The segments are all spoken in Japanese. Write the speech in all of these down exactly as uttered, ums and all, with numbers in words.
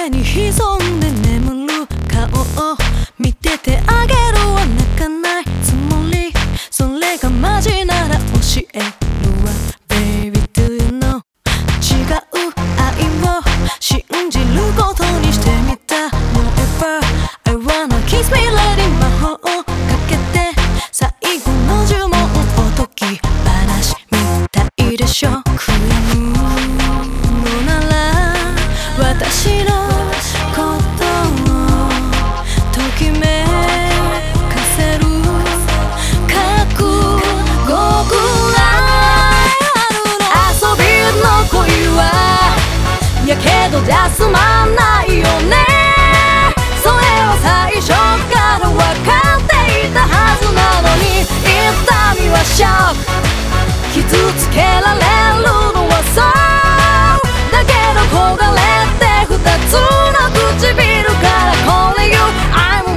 上に潜んで眠る顔を見ててあげるは泣かないつもり、それがマジなら教えるわ Baby do you know 違う愛を信じることにしてみた Whatever I wanna kiss me lady 魔法をかけて最後の呪文おとぎ話みたいでしょ。悔やむのなら私のことをときめかせる覚悟くらいあるの。遊びの恋はやけどで済まないよね。それは最初から分かっていたはずなのに痛みはショック傷つけられるのはそうだけど焦がれて二つの唇からこれ言う I'm a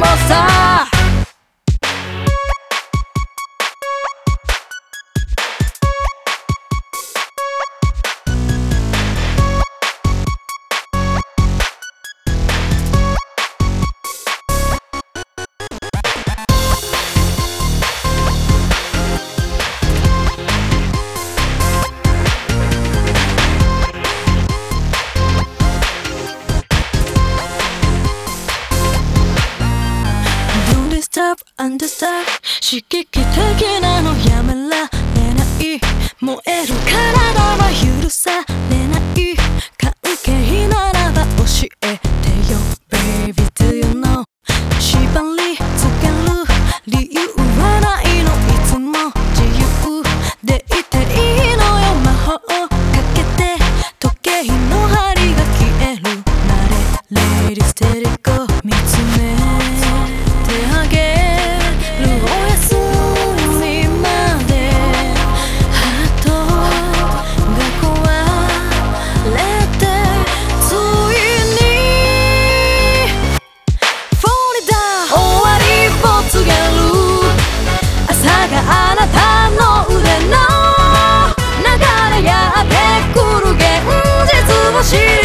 monster。Understand 刺激的なのやめられない、燃える体は許されない、関係ならば教えてよ Baby do you know 縛りつける理由はないの、いつも自由でいていいのよ。魔法をかけて時計の針が消えるなれ Lady steady go 見つめてあげあなたの腕の流れやってくる現実を知る